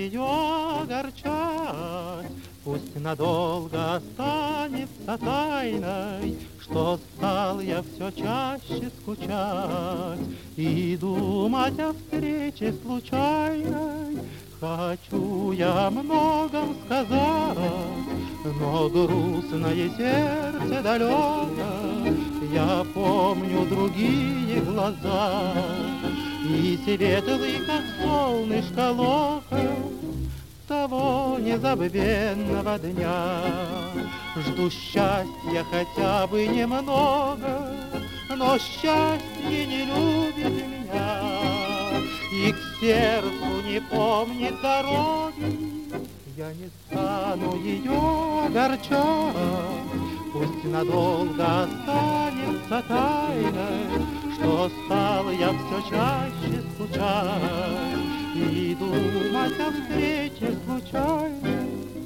ее огорчать. Пусть надолго останется тайной, что стал я все чаще скучать и думать о встрече случайной. Хочу я о многом сказать, но грустное сердце далеко. Я помню другие глаза и светлый, как солнышко, локон того незабвенного дня. Жду счастья хотя бы немного, но счастье не любит меня и к сердцу не помнит дороги. Я не стану ее огорчать, пусть надолго останется тайной, что стал я все чаще скучать и думать о встрече случайной.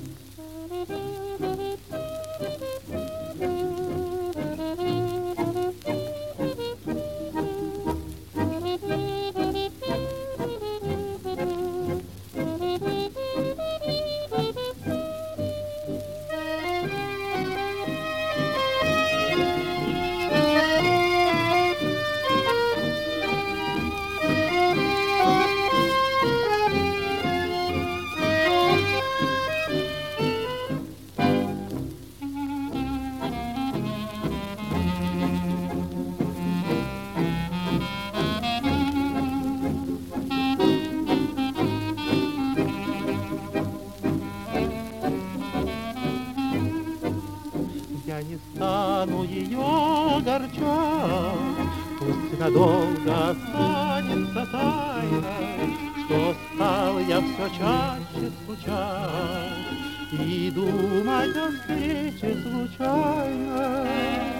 Я не стану ее огорчать, пусть надолго останется тайной, что стал я все чаще скучать и думать о встрече случайной.